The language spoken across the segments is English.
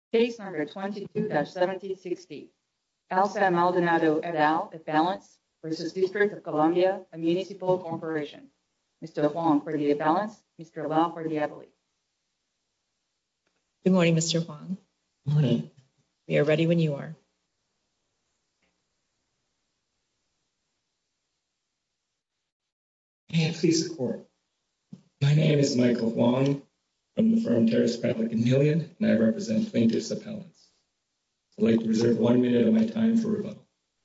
Case number 22-1760. Elsa Maldonado et al. Appellants versus District of Columbia, a municipal corporation. Mr. Huang for the appellants, Mr. Lau for the appellate. Good morning, Mr. Huang. Good morning. We are ready when you are. May it please the court. My name is Michael Huang from the firm Terrace Pavlik and Hillian, and I represent plaintiffs' appellants. I'd like to reserve 1 minute of my time for rebuttal.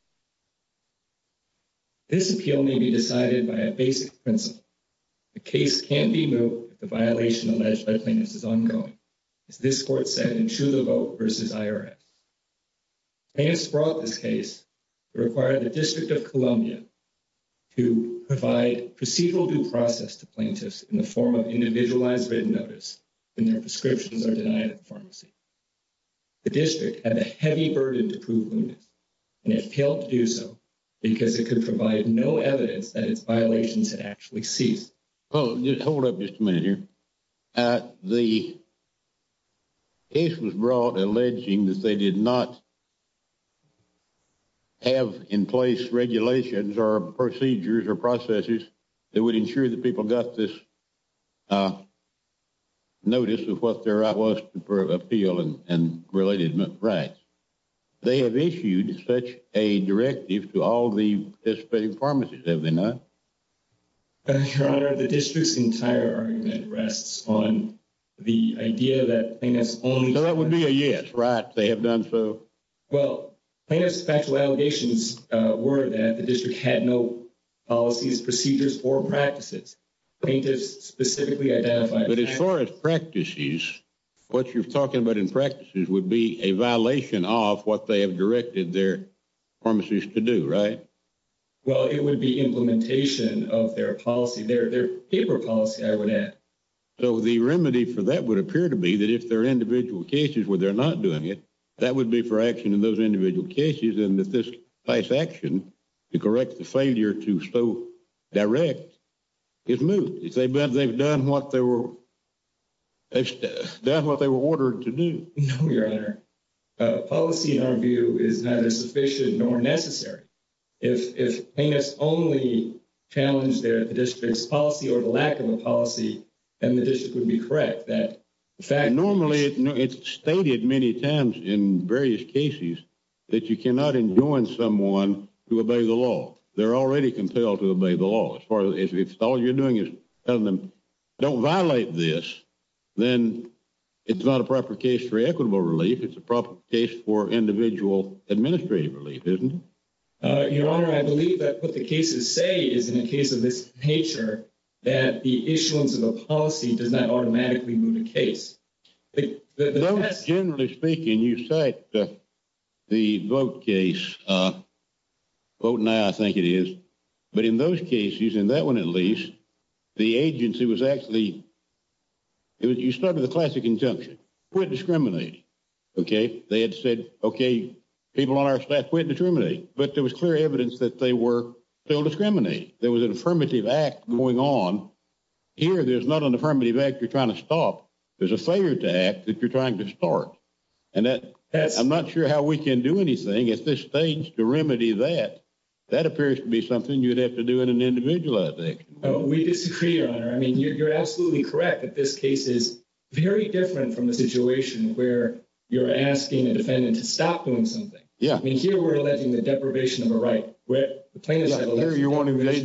This appeal may be decided by a basic principle. The case can't be moved if the violation alleged by plaintiffs is ongoing, as this court said in Chew the Vote versus IRS. Plaintiffs brought this case to require the District of Columbia to provide procedural due process to plaintiffs in the form of individualized written notice when their prescriptions are denied at the pharmacy. The district had a heavy burden to prove lewdness, and it failed to do so because it could provide no evidence that its violations had actually ceased. Well, just hold up just a minute here. The case was brought alleging that they did not have in place regulations or procedures or processes that would ensure that people got this notice of what their right was to appeal and related rights. They have issued such a directive to all the participating pharmacies, have they not? Your Honor, the district's entire argument rests on the idea that plaintiffs only... So that would be a yes, right? They have done so? Well, plaintiffs' factual allegations were that the district had no policies, procedures, or practices. Plaintiffs specifically identified... But as far as practices, what you're talking about in practices would be a violation of what they have directed their pharmacies to do, right? Well, it would be implementation of their policy, their paper policy, I would add. So the remedy for that would appear to be that if there are individual cases where they're not doing it, that would be for action in those individual cases, and that this class action to correct the failure to so direct is moot. If they've done what they were ordered to do. No, Your Honor. Policy, in our view, is neither sufficient nor necessary. If plaintiffs only challenge the district's policy or the lack of a policy, then the district would be correct. That the fact normally it's stated many times in various cases that you cannot enjoin someone to obey the law. They're already compelled to obey the law. As far as if all you're doing is telling them, don't violate this, then it's not a proper case for equitable relief. It's a proper case for individual administrative relief, isn't it? Your Honor, I believe that what the cases say is in a case of this nature that the issuance of a policy does not automatically moot a case. Generally speaking, you cite the vote case, Vote Now, I think it is. But in those cases, in that one at least, the agency was actually, you started with a classic injunction, quit discriminating, okay? They had said, okay, people on our staff quit discriminating, but there was clear evidence that they were still discriminating. There was an affirmative act going on. Here, there's not an affirmative act you're trying to stop. There's a failure to act that you're trying to start. And I'm not sure how we can do anything at this stage to remedy that. That appears to be something you'd have to do in an individualized action. We disagree, Your Honor. I mean, you're absolutely correct that this case is very different from the situation where you're asking a defendant to stop doing something. Yeah. I mean, here we're alleging the deprivation of a right. Where the plaintiffs have alleged you're wanting the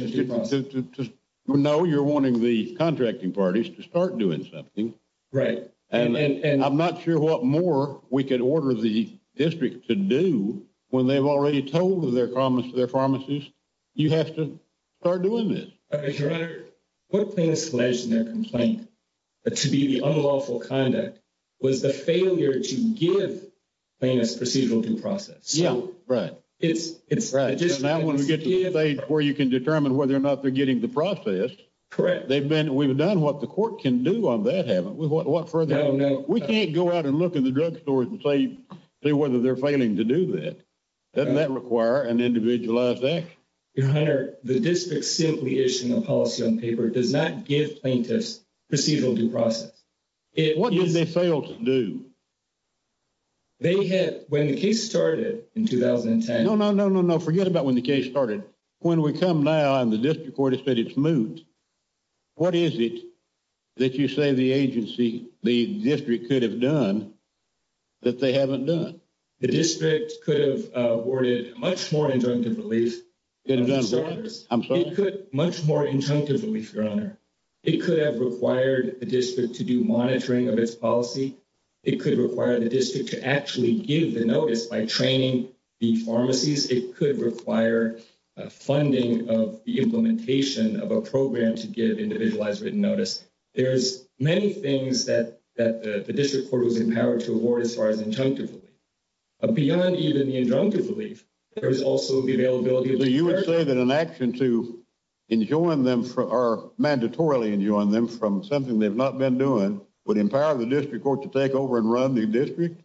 you're wanting the contracting parties to start doing something. Right. And I'm not sure what more we could order the district to do when they've already told their pharmacists, you have to start doing this. Your Honor, what plaintiffs alleged in their complaint to be the unlawful conduct was the failure to give plaintiffs procedural due process. So yeah, right. It's right. So now when we get to the stage where you can determine whether or not they're getting the process. Correct. We've done what the court can do on that, haven't we? What further? No. We can't go out and look in the drugstores and see whether they're failing to do that. Doesn't that require an individualized action? Your Honor, the district simply issuing a policy on paper does not give plaintiffs procedural due process. What did they fail to do? They had, when the case started in 2010. No. Forget about when the case started. When we come now and the district court has said it's moot, what is it that you say the district could have done that they haven't done? The district could have awarded much more injunctive relief. Could have done what? I'm sorry? It could, much more injunctive relief, Your Honor. It could have required the district to do monitoring of its policy. It could require the district to actually give the notice by training the pharmacies. It could require funding of the implementation of a program to give individualized written notice. There's many things that the district court was empowered to award as far as injunctive relief. Beyond even the injunctive relief, there is also the availability of... So you would say that an action to enjoin them or mandatorily enjoin them from something they've not been doing would empower the district court to take over and run the district?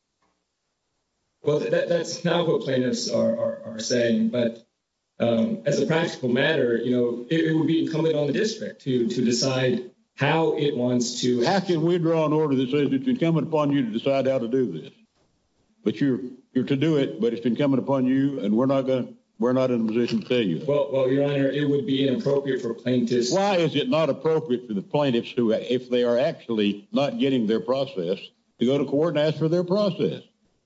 Well, that's not what plaintiffs are saying, but as a practical matter, it would be incumbent on the district to decide how it wants to... How can we draw an order that says it's incumbent upon you to decide how to do this? But you're to do it, but it's incumbent upon you, and we're not in a position to tell you. Well, Your Honor, it would be inappropriate for plaintiffs... Why is it not appropriate for the plaintiffs who, if they are actually not getting their process, to go to court and ask for their process?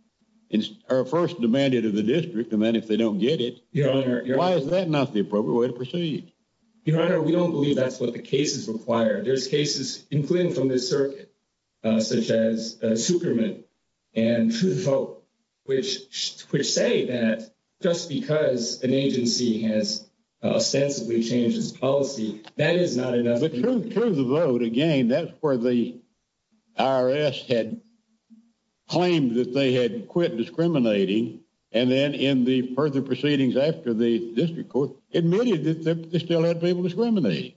Or first demand it of the district, and then if they don't get it, Your Honor, why is that not the appropriate way to proceed? Your Honor, we don't believe that's what the cases require. There's cases, including from this circuit, such as Zuckerman and True the Vote, which say that just because an agency has ostensibly changed its policy, that is not enough. But True the Vote, again, that's where the IRS had claimed that they had quit discriminating, and then in the further proceedings after the district court admitted that they still had people discriminating.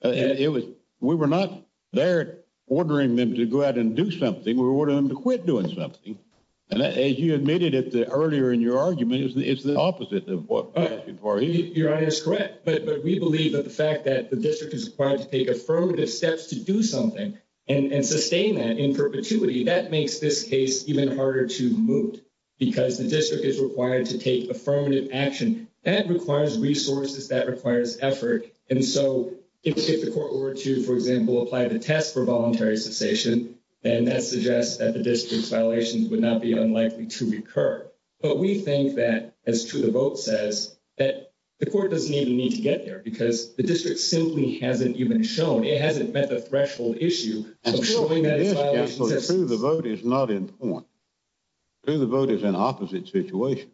We were not there ordering them to go out and do something. We were ordering them to quit doing something. And as you admitted earlier in your argument, it's the opposite of what we're asking for here. Your Honor is correct. But we believe that the fact that the district is required to take affirmative steps to do something and sustain that in perpetuity, that makes this case even harder to moot, because the district is required to take affirmative action. That requires resources, that requires effort. And so if the court were to, for example, apply the test for voluntary cessation, then that suggests that the district's violations would not be unlikely to recur. But we think that, as True the Vote says, that the court doesn't even need to get there, because the district simply hasn't even shown, it hasn't met the threshold issue of showing that its violations. True the Vote is not in point. True the Vote is an opposite situation.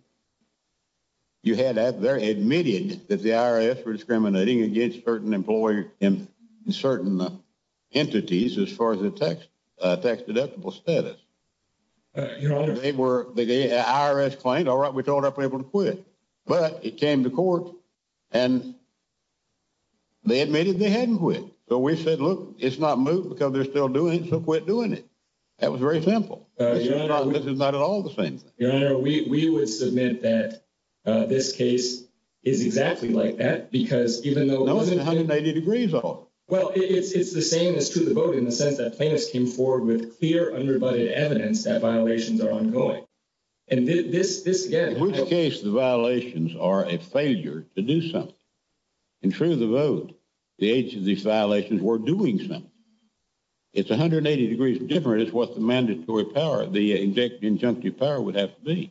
You had that there admitted that the IRS were discriminating against certain employers in certain entities as far as the tax deductible status. Your Honor, the IRS claimed, all right, we told our people to quit. But it came to court, and they admitted they hadn't quit. So we said, look, it's not moot because they're still doing it, so quit doing it. That was very simple. This is not at all the same thing. Your Honor, we would submit that this case is exactly like that, because even though... No, it's 180 degrees off. Well, it's the same as True the Vote in the sense that plaintiffs came forward with clear, unrebutted evidence that violations are ongoing. And this again... In which case the violations are a failure to do something. In True the Vote, the agency's violations were doing something. It's 180 degrees different as what the mandatory power, the injunctive power would have to be.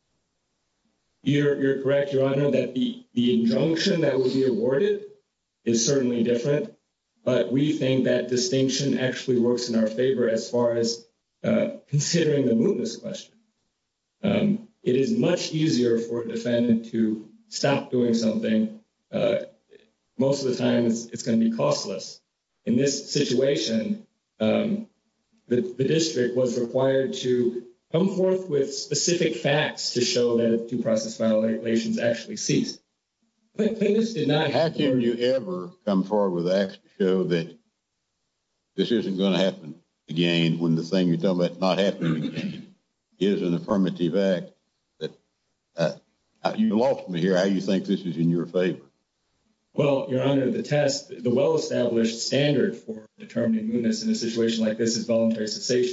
You're correct, Your Honor, that the injunction that would be awarded is certainly different. But we think that distinction actually works in our favor as far as considering the mootness question. It is much easier for a defendant to stop doing something. Most of the time, it's going to be costless. In this situation, the district was required to come forth with specific facts to show that due process violations actually ceased. Plaintiffs did not... How can you ever come forward with acts to show that this isn't going to happen again when the thing you're talking about not happening again is an affirmative act? That you lost me here. How you think this is in your favor? Well, Your Honor, the well-established standard for determining mootness in a situation like this is voluntary cessation.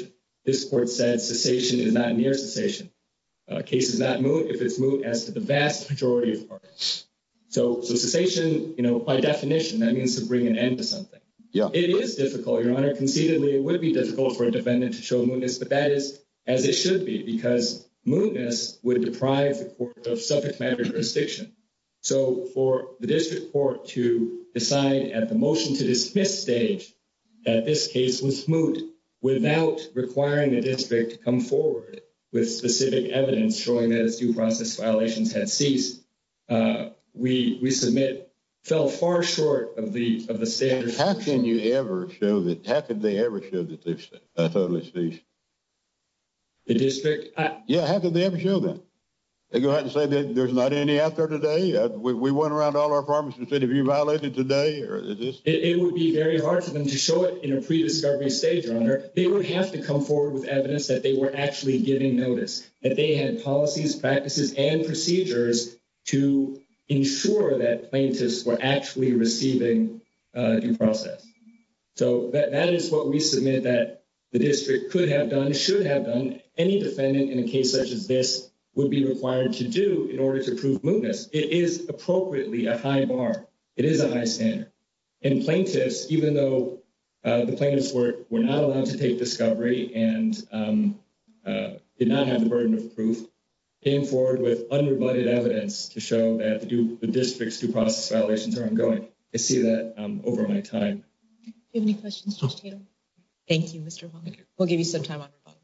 this court said cessation is not near cessation. Case is not moot if it's moot as to the vast majority of parties. So cessation, by definition, that means to bring an end to something. Yeah. It is difficult, Your Honor. Conceitedly, it would be difficult for a defendant to show mootness, but that is as it should be, because mootness would deprive the court of subject matter jurisdiction. So for the district court to decide at the motion to dismiss stage that this case was moot without requiring the district to come forward with specific evidence showing that its due process violations had ceased, we submit fell far short of the standard. How can you ever show that? How could they ever show that they've totally ceased? The district? Yeah, how could they ever show that? They go out and say that there's not any out there today. We went around all our apartments and said, have you violated today? Or is this? It would be very hard for them to show it in a pre-discovery stage, Your Honor. They would have to come forward with evidence that they were actually giving notice, that they had policies, practices, and procedures to ensure that plaintiffs were actually receiving due process. So that is what we submit that the district could have done, should have done. Any defendant in a case such as this would be required to do in order to prove mootness. It is appropriately a high bar. It is a high standard. And plaintiffs, even though the plaintiffs were not allowed to take discovery and did not have the burden of proof, came forward with unrebutted evidence to show that the district's due process violations are ongoing. I see that over my time. Do you have any questions, Judge Tatum? Thank you, Mr. Huang. We'll give you some time on rebuttal.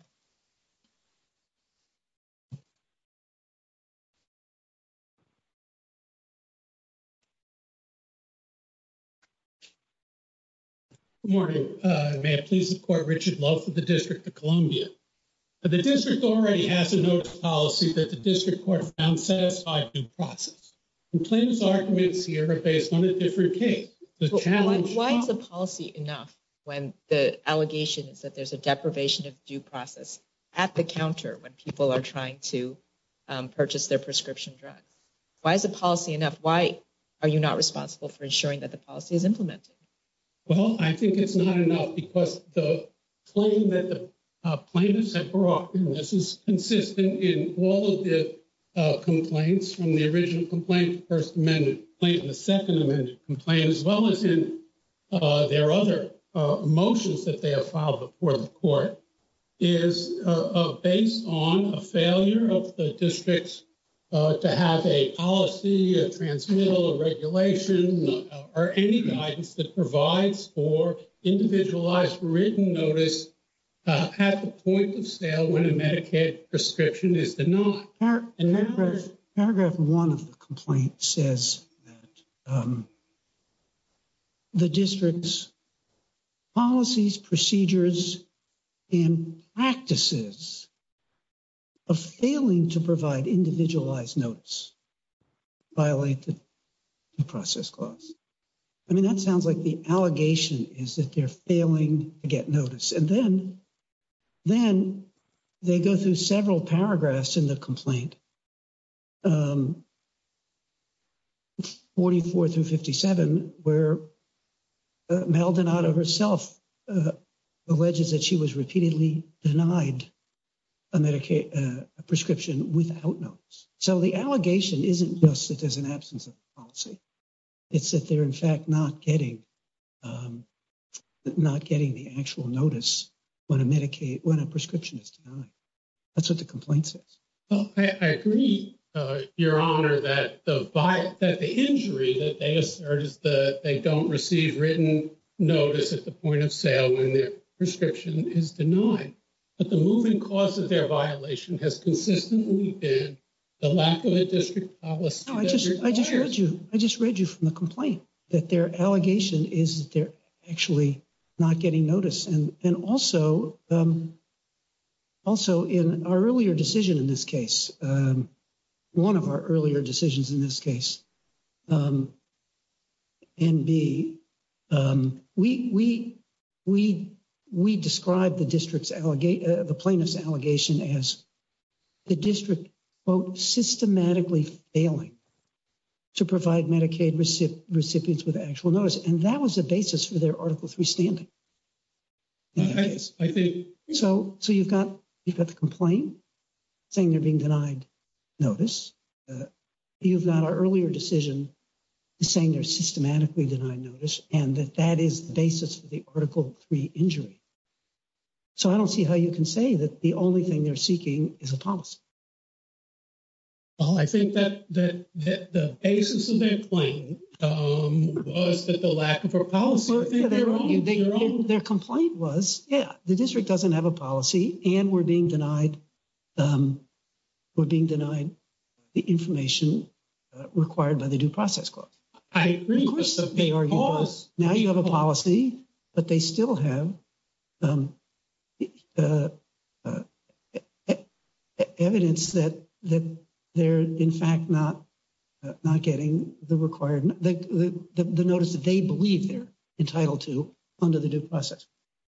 Good morning. May it please the court, Richard Love for the District of Columbia. The district already has a notice policy that the district court found satisfied due process. And plaintiff's arguments here are based on a different case. Why is the policy enough when the allegation is that there's a deprivation of due process at the counter when people are trying to purchase their prescription drugs? Why is the policy enough? Why are you not responsible for ensuring that the policy is implemented? Well, I think it's not enough because the claim that the plaintiffs have brought, and this is consistent in all of the complaints from the original complaint, the First Amendment complaint, and the Second Amendment complaint, as well as in their other motions that they have filed before the court, is based on a failure of the districts to have a policy, a transmittal, a regulation, or any guidance that provides for individualized written notice at the point of sale when a Medicaid prescription is denied. Paragraph 1 of the complaint says that the district's policies, procedures, and practices of failing to provide individualized notice violate the due process clause. I mean, that sounds like the allegation is that they're failing to get notice. And then they go through several paragraphs in the complaint, 44 through 57, where Maldonado herself alleges that she was repeatedly denied a Medicaid prescription without notice. So the allegation isn't just that there's an absence of policy. It's that they're in fact not getting the actual notice when a prescription is denied. That's what the complaint says. Well, I agree, Your Honor, that the injury that they assert is that they don't receive written notice at the point of sale when their prescription is denied. But the moving cause of their violation has consistently been the lack of a district policy. No, I just read you from the complaint that their allegation is that they're actually not getting notice. And also in our earlier decision in this case, one of our earlier decisions in this case, NB, we described the district's the plaintiff's allegation as the district, quote, systematically failing to provide Medicaid recipients with actual notice. And that was the basis for their Article 3 standing. I think So you've got the complaint saying they're being denied notice. You've got our earlier decision saying they're systematically denied notice, and that is the basis for the Article 3 injury. So I don't see how you can say that the only thing they're seeking is a policy. Well, I think that the basis of their claim was that the lack of a policy. Well, their complaint was, the district doesn't have a policy, and we're being denied the information required by the Due Process Clause. I agree. Of course, they argue both. Now you have a policy, but they still have evidence that they're in fact not getting the required the notice that they believe they're entitled to under the due process.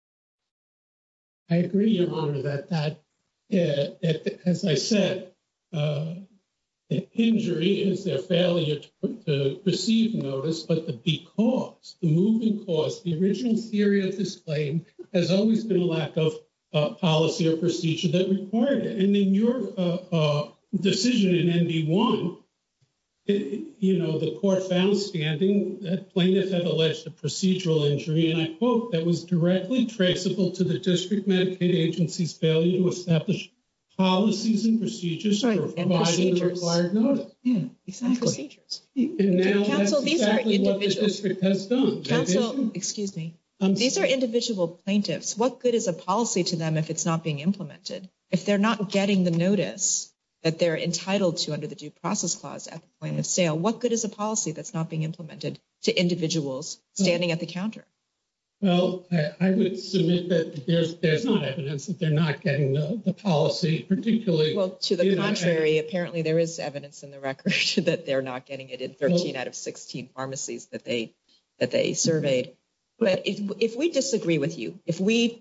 I agree, Your Honor, that as I said, the injury is their failure to receive notice, but the moving cause, the original theory of this claim has always been a lack of policy or procedure that required it. And in your decision in ND1, the court found standing that plaintiff had alleged a procedural injury, and I quote, that was directly traceable to the district Medicaid agency's failure to establish policies and procedures for providing the required notice. Yeah, exactly. And procedures. And now Counsel, that's these are exactly what the individual. district has done. Counsel, excuse me. These are individual plaintiffs. What good is a policy to them if it's not being implemented? If they're not getting the notice that they're entitled to under the Due Process Clause at the point of sale, what good is a policy that's not being implemented to individuals standing at the counter? Well, I would submit that there's not evidence that they're not getting the policy, particularly. Well, to the contrary, apparently there is evidence in the record that they're not getting it in 13 out of 16 pharmacies that they surveyed. But if we disagree with you, if we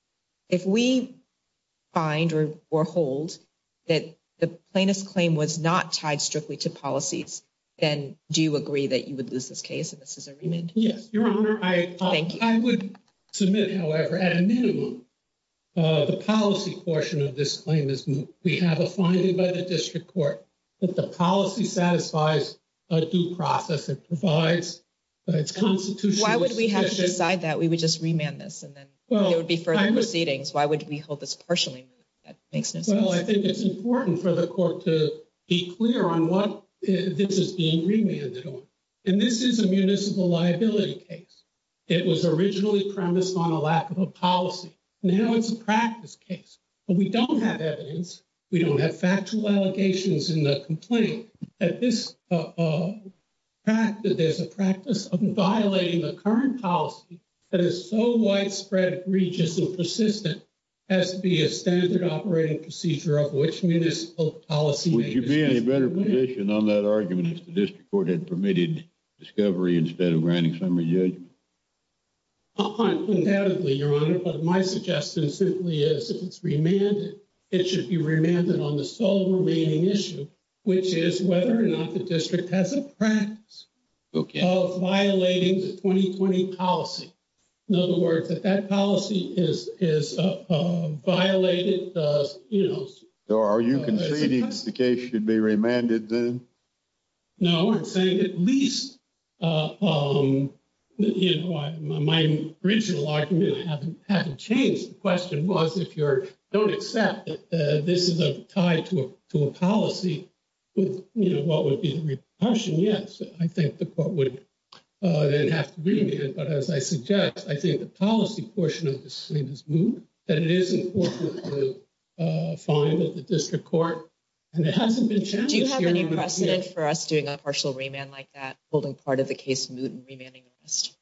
find or hold that the plaintiff's claim was not tied strictly to policies, then do you agree that you would lose this case and this is a remand? Yes, Your Honor. Thank you. I would submit, however, at a minimum, the policy portion of this claim is moot. We have a finding by the district court that the policy satisfies a due process. It provides it's constitutionally Why would we have to sufficient. decide that? We would just remand this and then there would be further proceedings. Why would we hold this partially moot? That makes no sense. Well, I think it's important for the court to be clear on what this is being remanded on. And this is a municipal liability case. It was originally premised on a lack of a policy. Now it's a practice case. But we don't have evidence. We don't have factual allegations in the complaint that this there's a practice of violating the current policy that is so widespread, egregious, and persistent as to be a standard operating procedure of which municipal policy Would you be in a better position on that argument if the district court had permitted discovery instead of granting summary judgment? Undoubtedly, Your Honor, but my suggestion simply is if it's remanded, it should be remanded on the sole remaining issue, which is whether or not the district has a practice of violating the 2020 policy. In other words, that policy is violated, So are you conceding the case should be remanded then? No, I'm saying at least, my original argument haven't changed. The question was if you don't accept that this is tied to a policy with, what would be the repercussion, yes, I think the court would then have to remand. But as I suggest, I think the policy portion of this claim is moot, that it is important to find that the district court, and it hasn't been challenged. Do you have any precedent for us doing a partial remand like that, holding part of the case moot and remanding the rest?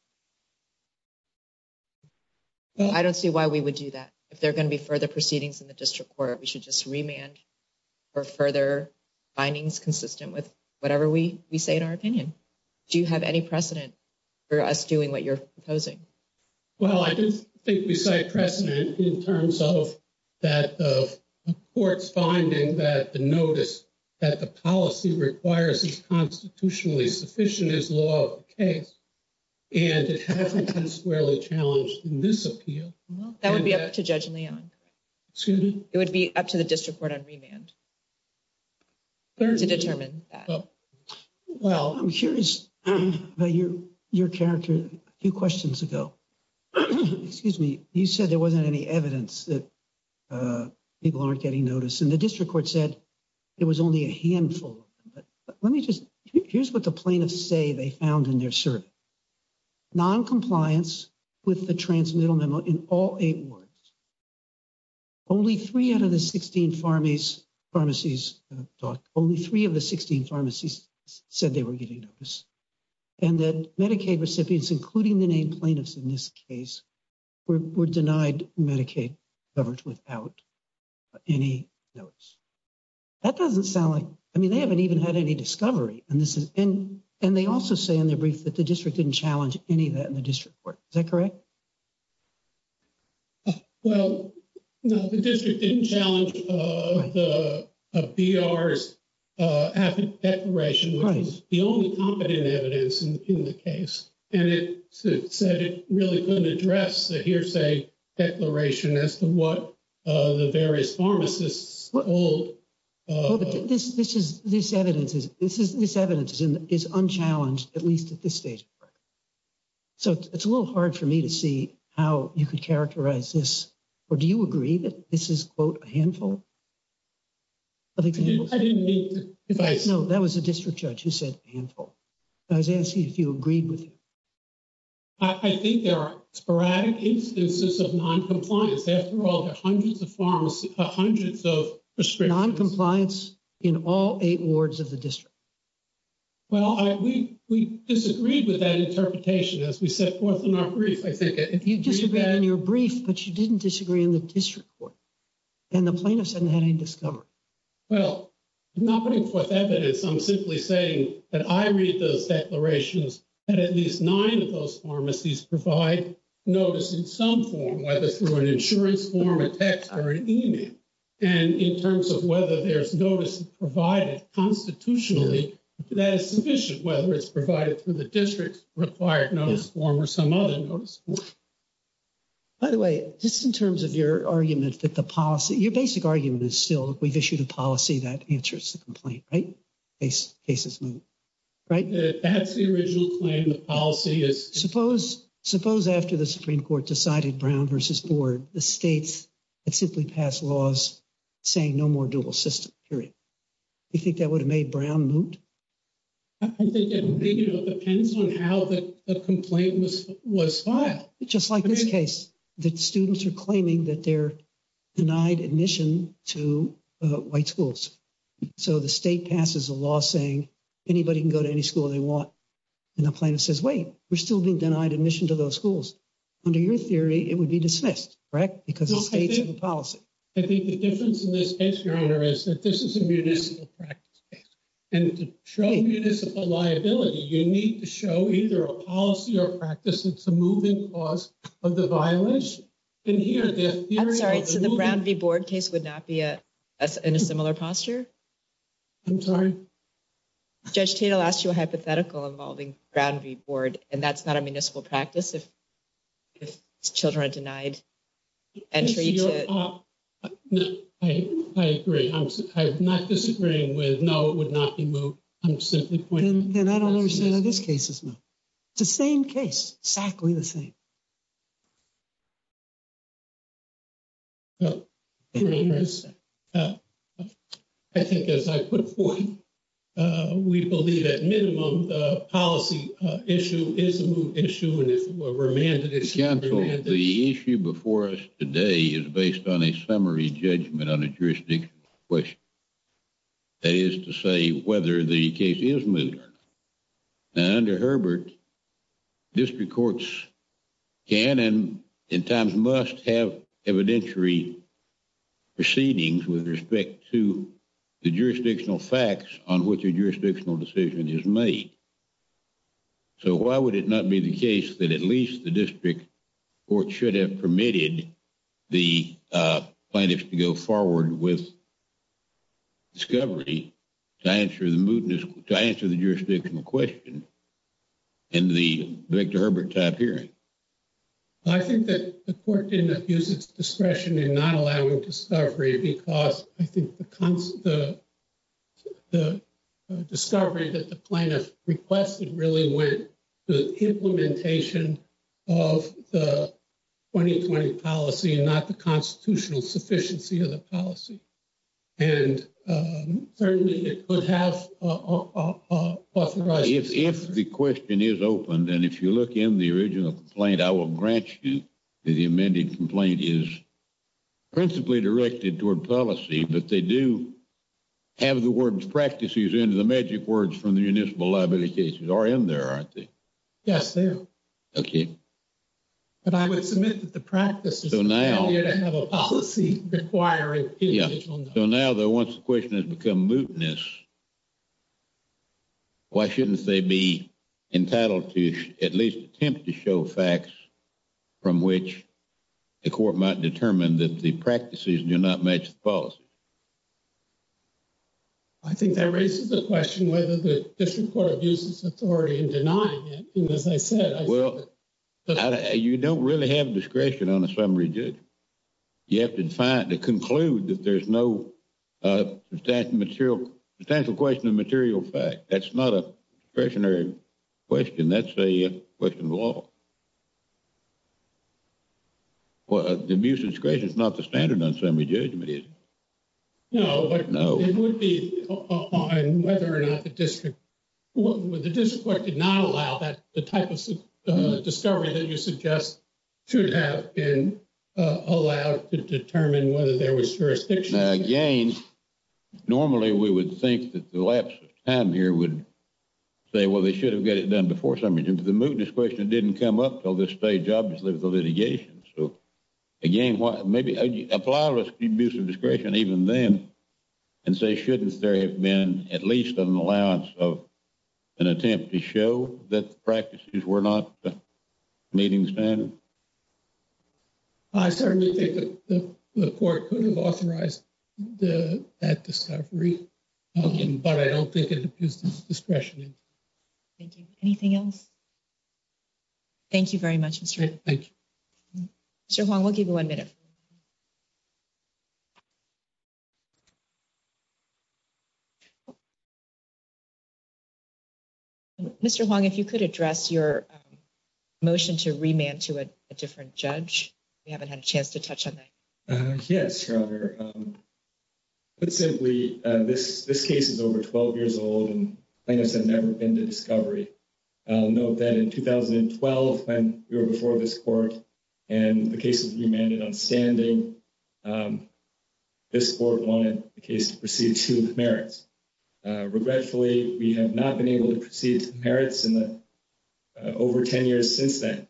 Well, I don't see why we would do that. If there are going to be further proceedings in the district court, we should just remand for further findings consistent with whatever we say in our opinion. Do you have any precedent for us doing what you're proposing? Well, I do think we cite precedent in terms of that the court's finding that the notice that the policy requires is constitutionally sufficient as law of the case. and it hasn't been squarely challenged in this appeal. Well, that would be up to Judge Leon. Excuse me? It would be up to the district court on remand to determine that. Well, I'm curious about your character a few questions ago. Excuse me. You said there wasn't any evidence that people aren't getting notice, and the district court said it was only a handful of them. But let me just, here's what the plaintiffs say they found in their survey. Non-compliance with the transmittal memo in all 8 wards. Only 3 out of the 16 pharmacies only 3 of the 16 pharmacies said they were getting notice. And that Medicaid recipients, including the named plaintiffs in this case, were denied Medicaid coverage without any notice. That doesn't sound like, I mean, they haven't even had any discovery. And this is, and they also say in their brief that the district didn't challenge any of that in the district court. Is that correct? Well, no, the district didn't challenge the BR's declaration, which is the only competent evidence in the case. And it said it really couldn't address the hearsay declaration as to what the various pharmacists told. But this evidence is unchallenged, at least at this stage of the record. So it's a little hard for me to see how you could characterize this. Or do you agree that this is, quote, a handful of examples? I didn't mean to. No, that was a district judge who said handful. I was asking if you agreed with him. I think there are sporadic instances of noncompliance. After all, there are hundreds of pharmacies, hundreds of prescriptions. Noncompliance in all 8 wards of the district. Well, we disagreed with that interpretation as we set forth in our brief. I think you disagreed in your brief, but you didn't disagree in the district court. And the plaintiffs hadn't had any discovery. Well, I'm not putting forth evidence. I'm simply saying that I read those declarations that at least 9 of those pharmacies provide notice in some form, whether through an insurance form, a text, or an email. And in terms of whether there's notice provided constitutionally, that is sufficient, whether it's provided through the district's required notice form or some other notice form. By the way, just in terms of your argument that the policy, your basic argument is still that we've issued a policy that answers the complaint, right? Case is moved, right? That's the original claim. The policy is... Suppose after the Supreme Court decided Brown versus Board, the states had simply passed laws saying no more dual system, period. Do you think that would have made Brown moot? I think it depends on how the complaint was filed. Just like this case, the students are claiming that they're denied admission to white schools. So the state passes a law saying anybody can go to any school they want. And the plaintiff says, wait, we're still being denied admission to those schools. Under your theory, it would be dismissed, correct? Because the states have a policy. I think the difference in this case, Your Honor, is that this is a municipal practice case. And to show municipal liability, you need to show either a policy or practice that's a moving cause of the violation. And here, the theory... I'm sorry, so the Brown v. Board case would not be in a similar posture? I'm sorry? Judge Tatel asked you a hypothetical involving Brown v. Board, and that's not a municipal practice if children are denied entry to... No, I agree. I'm not disagreeing with no, it would not be moot. I'm simply pointing... Then I don't understand how this case is moot. It's the same case, exactly the same. Well, Your Honor, I think as I put forth, we believe at minimum the policy issue is a moot issue, and if it were remanded, it should be remanded. Counsel, the issue before us today is based on a summary judgment on a jurisdictional question. That is to say whether the case is moot or not. Now, under Herbert, district courts can and in times must have evidentiary proceedings with respect to the jurisdictional facts on which a jurisdictional decision is made. So why would it not be the case that at least the district court should have permitted the plaintiffs to go forward with discovery to answer the mootness, to answer the jurisdictional question, in the Victor Herbert type hearing. I think that the court didn't abuse its discretion in not allowing discovery because I think the discovery that the plaintiff requested really went to the implementation of the 2020 policy and not the constitutional sufficiency of the policy. And certainly it could have authorized. If the question is open, and if you look in the original complaint, I will grant you that the amended complaint is principally directed toward policy, but they do have the words practices in the magic words from the municipal liability cases are in there, aren't they? Yes, they are. Okay. But I would submit that the practice is failure to have a policy requiring individual notice. So now, though, once the question has become mootness, why shouldn't they be entitled to at least attempt to show facts from which the court might determine that the practices do not match the policy? I think that raises the question whether the district court abuses authority in denying it. And as I said, you don't really have discretion on a summary judgment. You have to conclude that there's no substantial question of material fact. That's not a discretionary question. That's a question of law. Well, the abuse of discretion is not the standard on summary judgment, is it? No, but it would be on whether or not the district court did not allow that the type of discovery that you suggest should have been allowed to determine whether there was jurisdiction. Now, again, normally we would think that the lapse of time here would say, well, they should have got it done before summary judgment. But the mootness question didn't come up till this stage, obviously, of the litigation. So, again, maybe apply abuse of discretion even then and say, shouldn't there have been at least an allowance of an attempt to show that the practices were not meeting the standard? I certainly think that the court could have authorized that discovery, but I don't think it abused its discretion. Thank you. Anything else? Thank you very much, Mr. Huang. Thank you. Mr. Huang, we'll give you 1 minute. Mr. Huang, if you could address your motion to remand to a different judge. We haven't had a chance to touch on that. Yes, Your Honor. Put simply, this case is over 12 years old and plaintiffs have never been to discovery. I'll note that in 2012, when we were before this court and the case was remanded on standing, this court wanted the case to proceed to the merits. Regretfully, we have not been able to proceed to the merits in the over 10 years since then.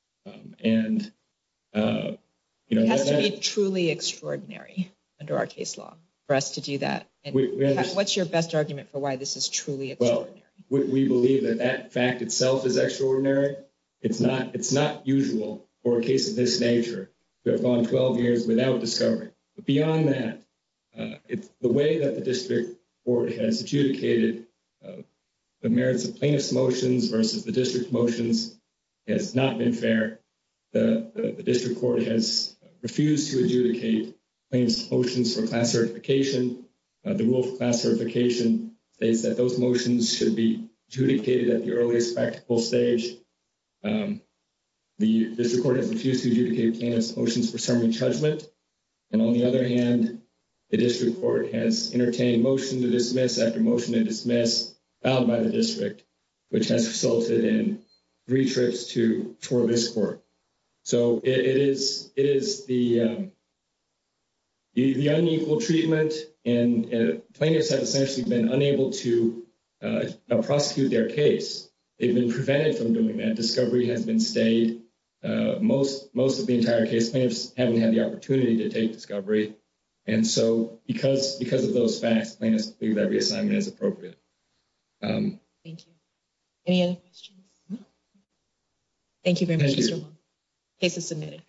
It has to be truly extraordinary under our case law for us to do that. And what's your best argument for why this is truly extraordinary? Well, we believe that fact itself is extraordinary. It's not usual for a case of this nature to have gone 12 years without discovery. But beyond that, it's the way that the district court has adjudicated the merits of plaintiff's motions versus the district motions has not been fair. The district court has refused to adjudicate plaintiff's motions for class certification. The rule for class certification states that those motions should be adjudicated at the earliest practical stage. The district court has refused to adjudicate plaintiff's motions for summary judgment. And on the other hand, the district court has entertained motion to dismiss after motion to dismiss filed by the district, which has resulted in 3 trips for this court. So it is the unequal treatment, and plaintiffs have essentially been unable to prosecute their case. They've been prevented from doing that. Discovery has been stayed. Most of the entire case, plaintiffs haven't had the opportunity to take discovery. And so because of those facts, plaintiffs believe that reassignment is appropriate. Thank you. Any other questions? No? Thank you very much, Mr. Huang. Case is submitted.